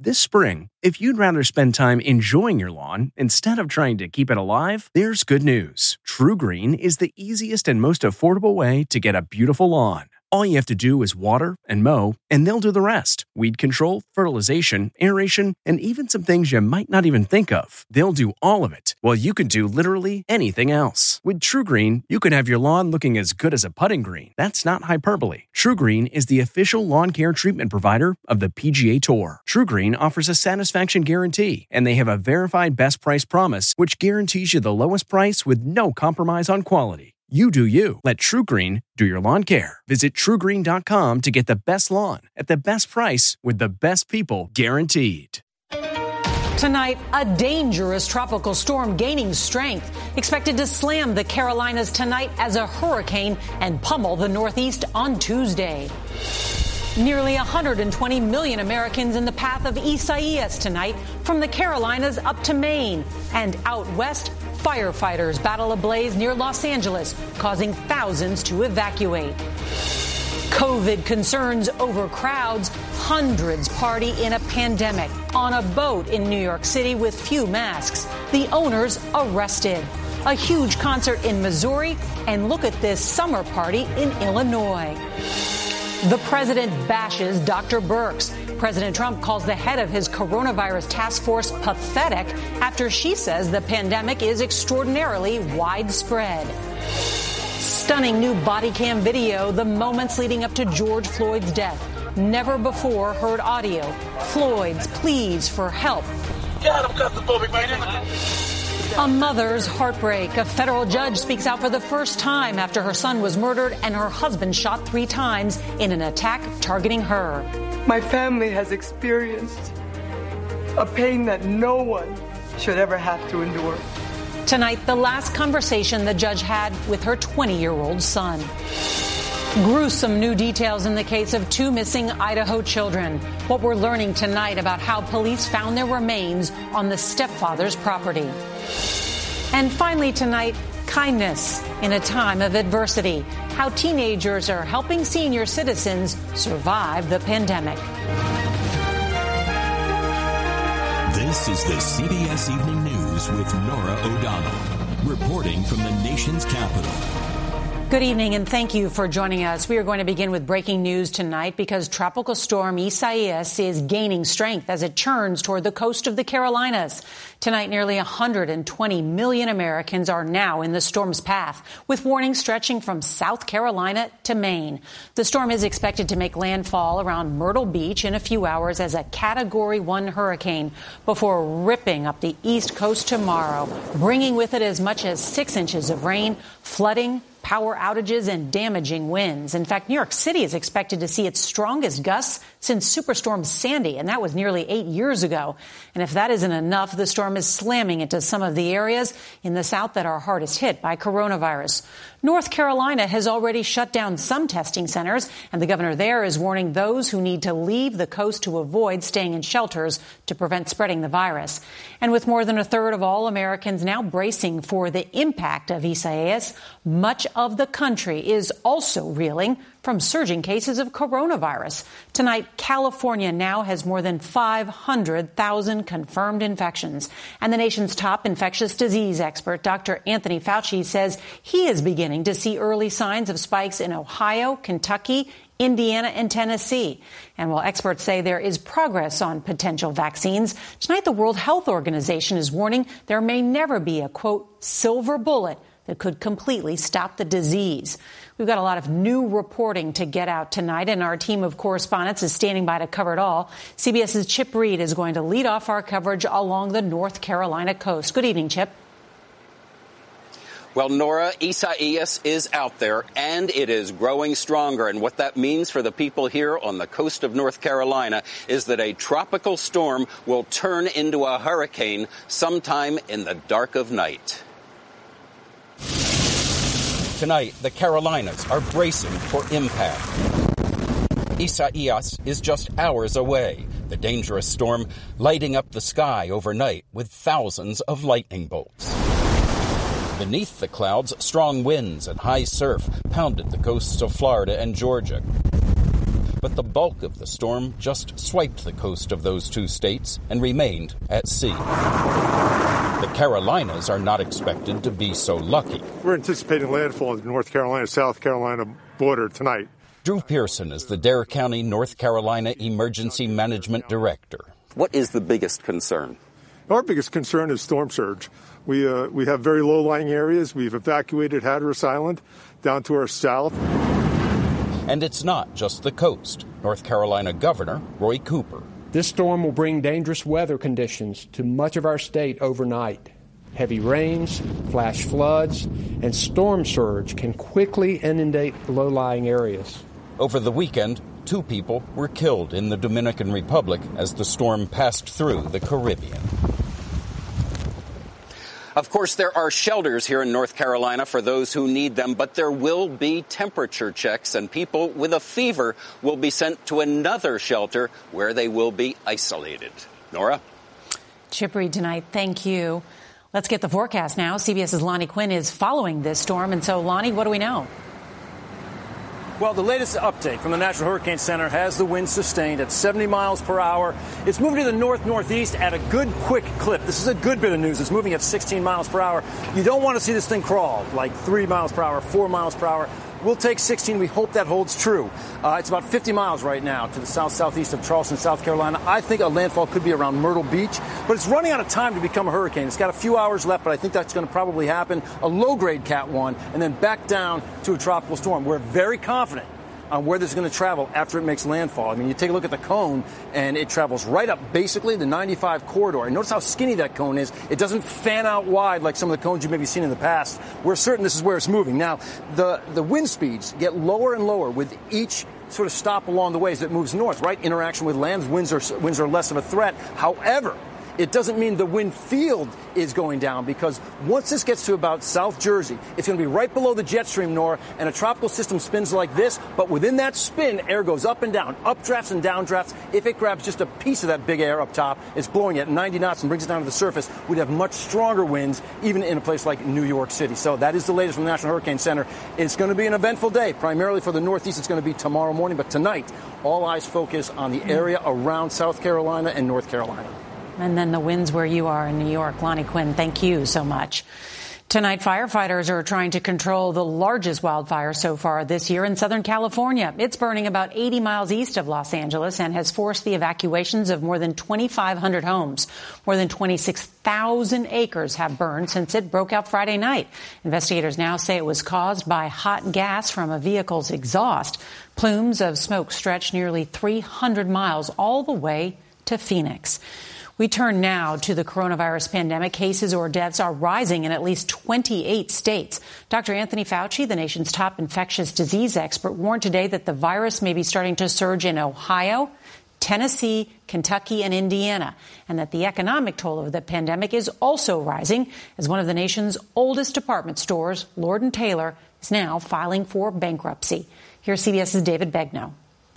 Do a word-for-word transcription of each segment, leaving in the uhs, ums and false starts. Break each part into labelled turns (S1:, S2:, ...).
S1: This spring, if you'd rather spend time enjoying your lawn instead of trying to keep it alive, there's good news. TruGreen is the easiest and most affordable way to get a beautiful lawn. All you have to do is water and mow, and they'll do the rest. Weed control, fertilization, aeration, and even some things you might not even think of. They'll do all of it, while you can do literally anything else. With TruGreen, you can have your lawn looking as good as a putting green. That's not hyperbole. TruGreen is the official lawn care treatment provider of the P G A Tour. TruGreen offers a satisfaction guarantee, and they have a verified best price promise, which guarantees you the lowest price with no compromise on quality. You do you. Let TruGreen do your lawn care. Visit True Green dot com to get the best lawn at the best price with the best people guaranteed.
S2: Tonight, a dangerous tropical storm gaining strength, expected to slam the Carolinas tonight as a hurricane and pummel the Northeast on Tuesday. Nearly one hundred twenty million Americans in the path of Isaias tonight, from the Carolinas up to Maine. And out west, firefighters battle a blaze near Los Angeles, causing thousands to evacuate. COVID concerns over crowds. Hundreds party in a pandemic on a boat in New York City with few masks. The owners arrested. A huge concert in Missouri. And look at this summer party in Illinois. The president bashes Doctor Birx. President Trump calls the head of his coronavirus task force pathetic after she says the pandemic is extraordinarily widespread. Stunning new body cam video, the moments leading up to George Floyd's death. Never before heard audio. Floyd's pleas for help. A mother's heartbreak. A federal judge speaks out for the first time after her son was murdered and her husband shot three times in an attack targeting her.
S3: My family has experienced a pain that no one should ever have to endure.
S2: Tonight, the last conversation the judge had with her twenty-year-old son. Gruesome new details in the case of two missing Idaho children. What we're learning tonight about how police found their remains on the stepfather's property. And finally tonight, kindness in a time of adversity. How teenagers are helping senior citizens survive the pandemic.
S4: This is the C B S Evening News with Norah O'Donnell, reporting from the nation's capital.
S2: Good evening, and thank you for joining us. We are going to begin with breaking news tonight because Tropical Storm Isaias is gaining strength as it churns toward the coast of the Carolinas. Tonight, nearly one hundred twenty million Americans are now in the storm's path, with warnings stretching from South Carolina to Maine. The storm is expected to make landfall around Myrtle Beach in a few hours as a Category one hurricane before ripping up the East Coast tomorrow, bringing with it as much as six inches of rain, flooding, power outages, and damaging winds. In fact, New York City is expected to see its strongest gusts since Superstorm Sandy, and that was nearly eight years ago. And if that isn't enough, the storm is slamming into some of the areas in the South that are hardest hit by coronavirus. North Carolina has already shut down some testing centers, and the governor there is warning those who need to leave the coast to avoid staying in shelters to prevent spreading the virus. And with more than a third of all Americans now bracing for the impact of Isaias, much of the country is also reeling from surging cases of coronavirus. Tonight, California now has more than five hundred thousand confirmed infections. And the nation's top infectious disease expert, Doctor Anthony Fauci, says he is beginning to see early signs of spikes in Ohio, Kentucky, Indiana, and Tennessee. And while experts say there is progress on potential vaccines, tonight the World Health Organization is warning there may never be a, quote, silver bullet that could completely stop the disease. We've got a lot of new reporting to get out tonight, and our team of correspondents is standing by to cover it all. CBS's Chip Reed is going to lead off our coverage along the North Carolina coast. Good evening, Chip.
S5: Well, Norah, Isaias is out there, and it is growing stronger. And what that means for the people here on the coast of North Carolina is that a tropical storm will turn into a hurricane sometime in the dark of night. Tonight, the Carolinas are bracing for impact. Isaias is just hours away, the dangerous storm lighting up the sky overnight with thousands of lightning bolts. Beneath the clouds, strong winds and high surf pounded the coasts of Florida and Georgia. but the bulk of the storm just swiped the coast of those two states and remained at sea. The Carolinas are not expected to be so lucky.
S6: We're anticipating landfall at the North Carolina-South Carolina border tonight.
S5: Drew Pearson is the Dare County, North Carolina Emergency Management Director. What is the biggest concern?
S6: Our biggest concern is storm surge. We uh, we have very low-lying areas. We've evacuated Hatteras Island down to our south.
S5: And it's not just the coast. North Carolina Governor Roy Cooper.
S7: This storm will bring dangerous weather conditions to much of our state overnight. Heavy rains, flash floods, and storm surge can quickly inundate low-lying areas.
S5: Over the weekend, two people were killed in the Dominican Republic as the storm passed through the Caribbean. Of course, there are shelters here in North Carolina for those who need them, but there will be temperature checks, and people with a fever will be sent to another shelter where they will be isolated. Nora?
S2: Chip Reid tonight, thank you. Let's get the forecast now. CBS's Lonnie Quinn is following this storm, and so, Lonnie, what do we know?
S8: Well, the latest update from the National Hurricane Center has the wind sustained at seventy miles per hour. It's moving to the north-northeast at a good, quick clip. This is a good bit of news. It's moving at sixteen miles per hour. You don't want to see this thing crawl like three miles per hour, four miles per hour. We'll take sixteen. We hope that holds true. Uh, it's about fifty miles right now to the south-southeast of Charleston, South Carolina. I think a landfall could be around Myrtle Beach, but it's running out of time to become a hurricane. It's got a few hours left, but I think that's going to probably happen. A low-grade Cat one, and then back down to a tropical storm. We're very confident on where this is going to travel after it makes landfall. I mean, you take a look at the cone, and it travels right up, basically, the ninety-five corridor. And notice how skinny that cone is. It doesn't fan out wide like some of the cones you've maybe seen in the past. We're certain this is where it's moving. Now, the, the wind speeds get lower and lower with each sort of stop along the way as it moves north, right? Interaction with land, winds are, winds are less of a threat. However, it doesn't mean the wind field is going down, because once this gets to about South Jersey, it's going to be right below the jet stream, Nora, and a tropical system spins like this. But within that spin, air goes up and down, updrafts and downdrafts. If it grabs just a piece of that big air up top, it's blowing at ninety knots and brings it down to the surface, we'd have much stronger winds, even in a place like New York City. So that is the latest from the National Hurricane Center. It's going to be an eventful day. Primarily for the Northeast, it's going to be tomorrow morning. But tonight, all eyes focus on the area around South Carolina and North Carolina.
S2: And then the winds where you are in New York. Lonnie Quinn, thank you so much. Tonight, firefighters are trying to control the largest wildfire so far this year in Southern California. It's burning about eighty miles east of Los Angeles and has forced the evacuations of more than twenty-five hundred homes. More than twenty-six thousand acres have burned since it broke out Friday night. Investigators now say it was caused by hot gas from a vehicle's exhaust. Plumes of smoke stretch nearly three hundred miles all the way to Phoenix. We turn now to the coronavirus pandemic. Cases or deaths are rising in at least twenty-eight states. Doctor Anthony Fauci, the nation's top infectious disease expert, warned today that the virus may be starting to surge in Ohio, Tennessee, Kentucky, and Indiana, and that the economic toll of the pandemic is also rising as one of the nation's oldest department stores, Lord and Taylor, is now filing for bankruptcy. Here's CBS's David Begnaud.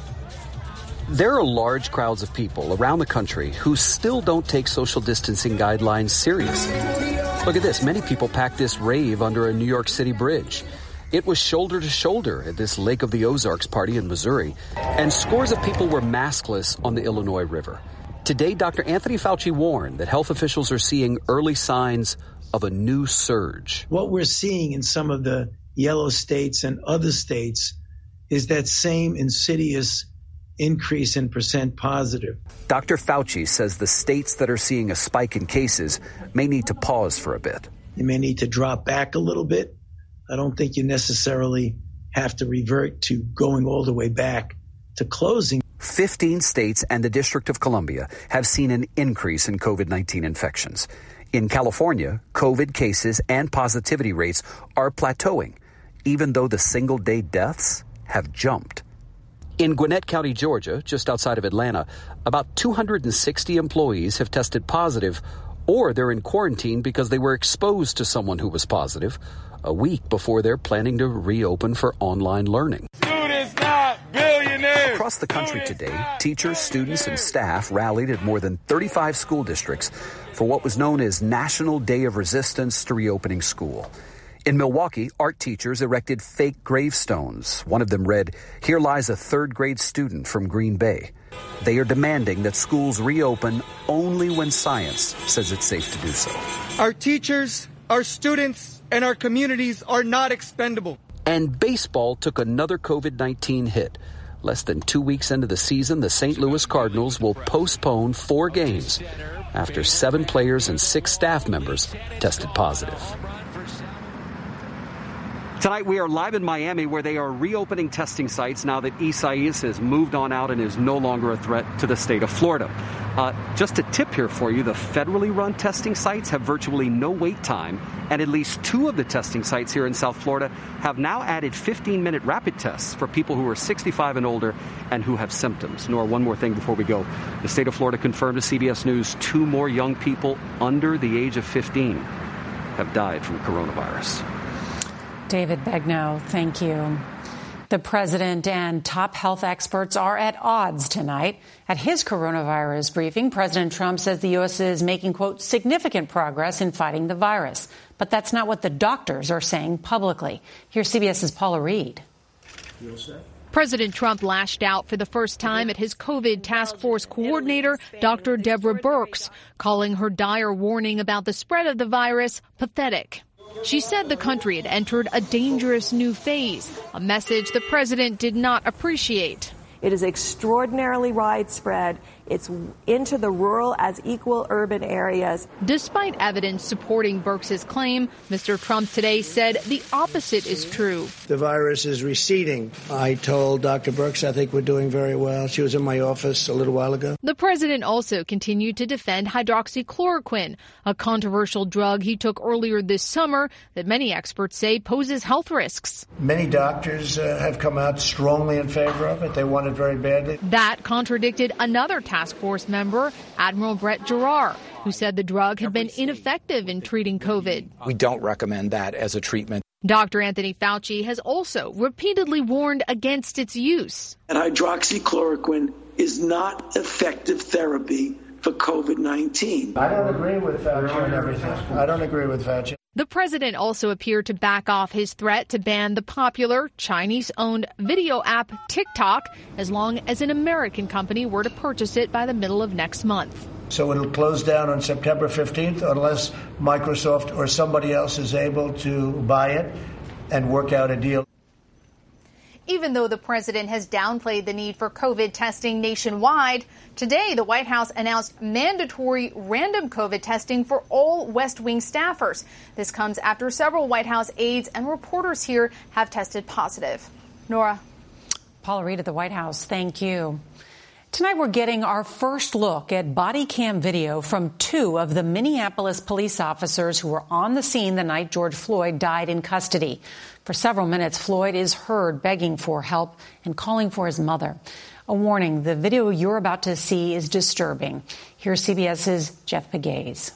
S9: There are large crowds of people around the country who still don't take social distancing guidelines seriously. Look at this. Many people packed this rave under a New York City bridge. It was shoulder to shoulder at this Lake of the Ozarks party in Missouri, and scores of people were maskless on the Illinois River. Today, Doctor Anthony Fauci warned that health officials are seeing early signs of a new surge.
S10: What we're seeing in some of the yellow states and other states is that same insidious increase in percent positive.
S9: Doctor Fauci says the states that are seeing a spike in cases may need to pause for a bit.
S10: You may need to drop back a little bit. I don't think you necessarily have to revert to going all the way back to closing.
S9: fifteen states and the District of Columbia have seen an increase in COVID nineteen infections. In California, COVID cases and positivity rates are plateauing, even though the single-day deaths have jumped. In Gwinnett County, Georgia, just outside of Atlanta, about two hundred sixty employees have tested positive, or they're in quarantine because they were exposed to someone who was positive a week before they're planning to reopen for online learning.
S11: Students not billionaires.
S9: Across the country today, teachers, students, and staff rallied at more than thirty-five school districts for what was known as National Day of Resistance to Reopening School. In Milwaukee, art teachers erected fake gravestones. One of them read, "Here lies a third grade student from Green Bay." They are demanding that schools reopen only when science says it's safe to do so.
S12: Our teachers, our students, and our communities are not expendable.
S9: And baseball took another COVID nineteen hit. Less than two weeks into the season, the Saint Louis Cardinals will postpone four games after seven players and six staff members tested positive. Tonight we are live in Miami, where they are reopening testing sites now that Isaias has moved on out and is no longer a threat to the state of Florida. Uh, just a tip here for you, the federally run testing sites have virtually no wait time, and at least two of the testing sites here in South Florida have now added fifteen-minute rapid tests for people who are sixty-five and older and who have symptoms. Nor, one more thing before we go. The state of Florida confirmed to C B S News two more young people under the age of fifteen have died from coronavirus.
S2: David Begnaud, thank you. The president and top health experts are at odds tonight. At his coronavirus briefing, President Trump says the U S is making, quote, significant progress in fighting the virus. But that's not what the doctors are saying publicly. Here's CBS's Paula Reed.
S13: President Trump lashed out for the first time at his COVID task force coordinator, Doctor Deborah Birx, calling her dire warning about the spread of the virus pathetic. She said the country had entered a dangerous new phase, a message the president did not appreciate.
S14: It is extraordinarily widespread. It's into the rural as equal urban areas.
S13: Despite evidence supporting Birx's claim, Mister Trump today said the opposite is true.
S15: The virus is receding. I told Doctor Birx I think we're doing very well. She was in my office a little while ago.
S13: The president also continued to defend hydroxychloroquine, a controversial drug he took earlier this summer that many experts say poses health risks.
S15: Many doctors uh, have come out strongly in favor of it. They want it very badly.
S13: That contradicted another task force member, Admiral Brett Giroir, who said the drug had been ineffective in treating COVID.
S16: We don't recommend that as a treatment.
S13: Doctor Anthony Fauci has also repeatedly warned against its use.
S17: And hydroxychloroquine is not effective therapy for COVID nineteen.
S15: I don't agree with Fauci on everything. I don't agree with Fauci.
S13: The president also appeared to back off his threat to ban the popular Chinese-owned video app TikTok as long as an American company were to purchase it by the middle of next month.
S15: So it'll close down on September fifteenth unless Microsoft or somebody else is able to buy it and work out a deal.
S13: Even though the president has downplayed the need for COVID testing nationwide, today the White House announced mandatory random COVID testing for all West Wing staffers. This comes after several White House aides and reporters here have tested positive. Nora.
S2: Paula Reed at the White House, thank you. Tonight we're getting our first look at body cam video from two of the Minneapolis police officers who were on the scene the night George Floyd died in custody. For several minutes, Floyd is heard begging for help and calling for his mother. A warning, the video you're about to see is disturbing. Here's CBS's Jeff Pegues.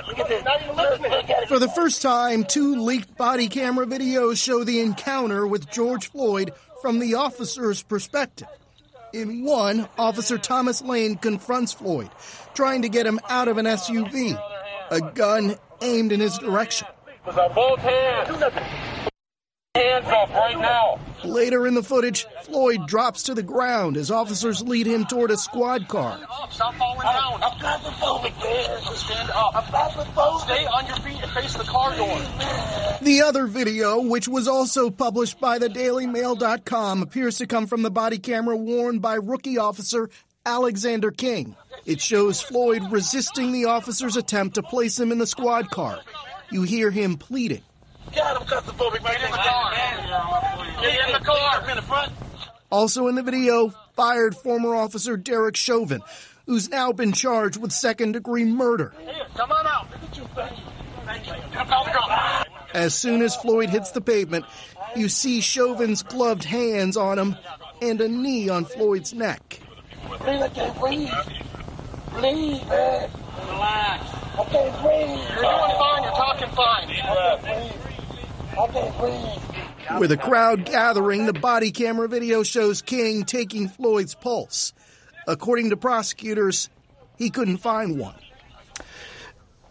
S18: For the first time, two leaked body camera videos show the encounter with George Floyd from the officer's perspective. In one, Officer Thomas Lane confronts Floyd, trying to get him out of an S U V, a gun aimed in his direction.
S11: Both hands. Hands up right now.
S18: Later in the footage, Floyd drops to the ground as officers lead him toward a squad car.
S11: Stop falling down. I'm claustrophobic, man. Stand up. I'm claustrophobic. Stay on your feet and face the car door.
S18: The other video, which was also published by the Daily Mail dot com, appears to come from the body camera worn by rookie officer Alexander King. It shows Floyd resisting the officer's attempt to place him in the squad car. You hear him pleading.
S11: God, I'm claustrophobic. Get in the car. Get in the car. I'm in the front.
S18: Also in the video, fired former officer Derek Chauvin, who's now been charged with second-degree murder.
S11: Here, come on out. Look at you, thank you. Thank you. Come out, go.
S18: As soon as Floyd hits the pavement, you see Chauvin's gloved hands on him and a knee on Floyd's neck.
S11: Please, I can't breathe. Please, man. Relax. I can't breathe. You're doing fine. You're talking fine. Deep breath. I can't breathe.
S18: With a crowd gathering, the body camera video shows King taking Floyd's pulse. According to prosecutors, he couldn't find one.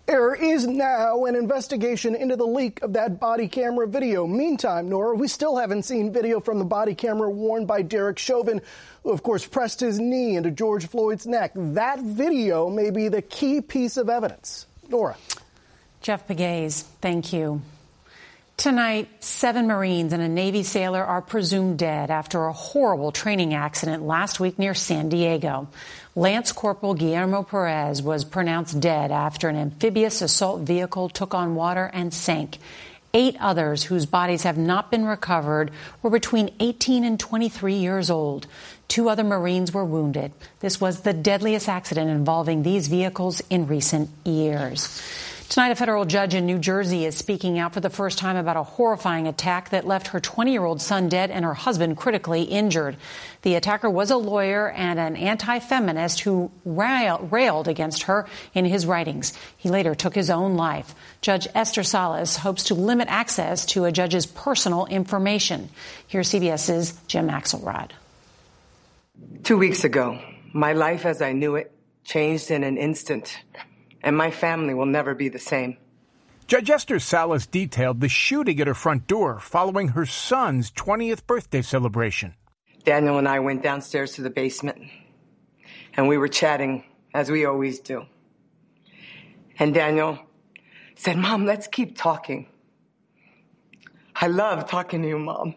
S18: There is now an investigation into the leak of that body camera video. Meantime, Nora, we still haven't seen video from the body camera worn by Derek Chauvin, who, of course, pressed his knee into George Floyd's neck. That video may be the key piece of evidence. Nora.
S2: Jeff Pegues, thank you. Tonight, seven Marines and a Navy sailor are presumed dead after a horrible training accident last week near San Diego. Lance Corporal Guillermo Perez was pronounced dead after an amphibious assault vehicle took on water and sank. Eight others whose bodies have not been recovered were between eighteen and twenty-three years old. Two other Marines were wounded. This was the deadliest accident involving these vehicles in recent years. Tonight, a federal judge in New Jersey is speaking out for the first time about a horrifying attack that left her twenty-year-old son dead and her husband critically injured. The attacker was a lawyer and an anti-feminist who rail- railed against her in his writings. He later took his own life. Judge Esther Salas hopes to limit access to a judge's personal information. Here's CBS's Jim Axelrod.
S3: Two weeks ago, my life as I knew it changed in an instant. And my family will never be the same.
S19: Judge Esther Salas detailed the shooting at her front door following her son's twentieth birthday celebration.
S3: Daniel and I went downstairs to the basement, and we were chatting, as we always do. And Daniel said, "Mom, let's keep talking. I love talking to you, Mom."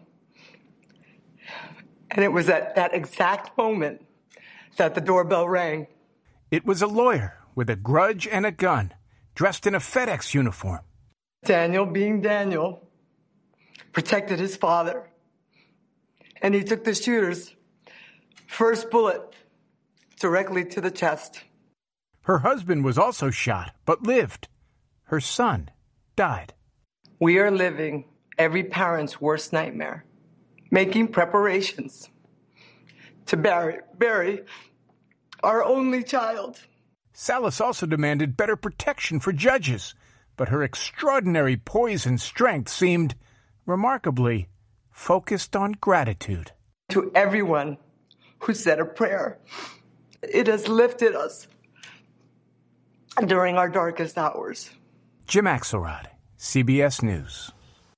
S3: And it was at that exact moment that the doorbell rang.
S19: It was a lawyer with a grudge and a gun, dressed in a FedEx uniform.
S3: Daniel, being Daniel, protected his father. And he took the shooter's first bullet directly to the chest.
S19: Her husband was also shot, but lived. Her son died.
S3: We are living every parent's worst nightmare, making preparations to bury, bury our only child.
S19: Salas also demanded better protection for judges, but her extraordinary poise and strength seemed remarkably focused on gratitude.
S3: To everyone who said a prayer, it has lifted us during our darkest hours.
S19: Jim Axelrod, C B S News.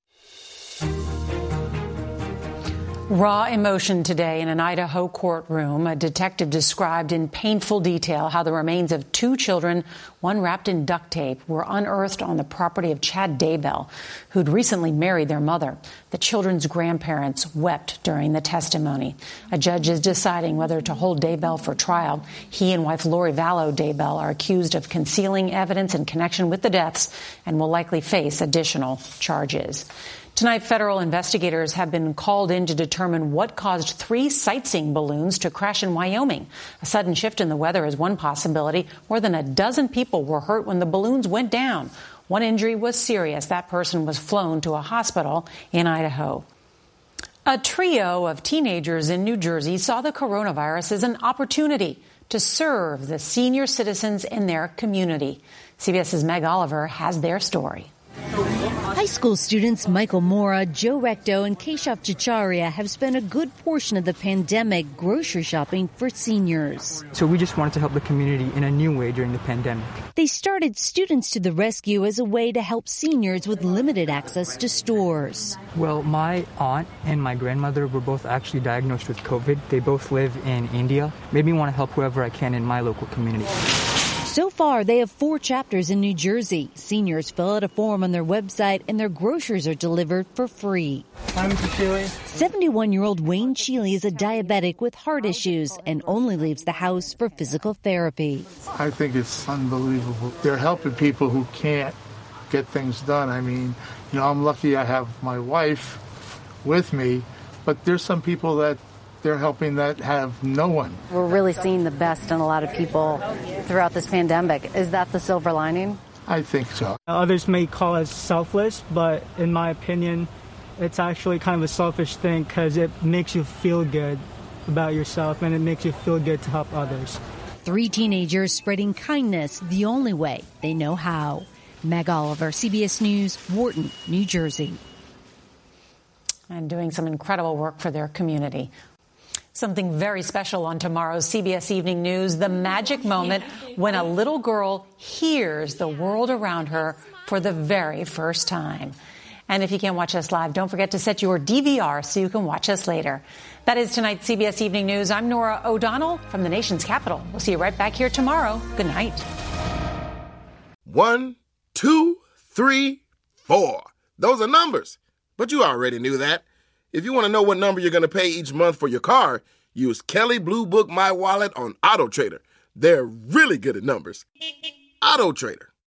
S2: Raw emotion today in an Idaho courtroom. A detective described in painful detail how the remains of two children, one wrapped in duct tape, were unearthed on the property of Chad Daybell, who'd recently married their mother. The children's grandparents wept during the testimony. A judge is deciding whether to hold Daybell for trial. He and wife Lori Vallow Daybell are accused of concealing evidence in connection with the deaths and will likely face additional charges. Tonight, federal investigators have been called in to determine what caused three sightseeing balloons to crash in Wyoming. A sudden shift in the weather is one possibility. More than a dozen people were hurt when the balloons went down. One injury was serious. That person was flown to a hospital in Idaho. A trio of teenagers in New Jersey saw the coronavirus as an opportunity to serve the senior citizens in their community. CBS's Meg Oliver has their story.
S20: High school students Michael Mora, Joe Recto, and Keshav Chicharia have spent a good portion of the pandemic grocery shopping for seniors.
S21: So we just wanted to help the community in a new way during the pandemic.
S20: They started Students to the Rescue as a way to help seniors with limited access to stores.
S21: Well, my aunt and my grandmother were both actually diagnosed with COVID. They both live in India. Made me want to help whoever I can in my local community.
S20: So far, they have four chapters in New Jersey. Seniors fill out a form on their website and their groceries are delivered for free.
S22: I'm Chile.
S20: seventy-one-year-old Wayne Chile is a diabetic with heart issues and only leaves the house for physical therapy.
S23: I think it's unbelievable. They're helping people who can't get things done. I mean, you know, I'm lucky I have my wife with me, but there's some people that they're helping that have no one.
S24: We're really seeing the best in a lot of people throughout this pandemic. Is that the silver lining?
S23: I think so.
S22: Others may call us selfless, but in my opinion, it's actually kind of a selfish thing because it makes you feel good about yourself and it makes you feel good to help others.
S20: Three teenagers spreading kindness the only way they know how. Meg Oliver, C B S News, Wharton, New Jersey.
S2: And doing some incredible work for their community. Something very special on tomorrow's C B S Evening News, the magic moment when a little girl hears the world around her for the very first time. And if you can't watch us live, don't forget to set your D V R so you can watch us later. That is tonight's C B S Evening News. I'm Norah O'Donnell from the nation's capital. We'll see you right back here tomorrow. Good night.
S1: One, two, three, four. Those are numbers. But you already knew that. If you want to know what number you're going to pay each month for your car, use Kelley Blue Book My Wallet on AutoTrader. They're really good at numbers. AutoTrader.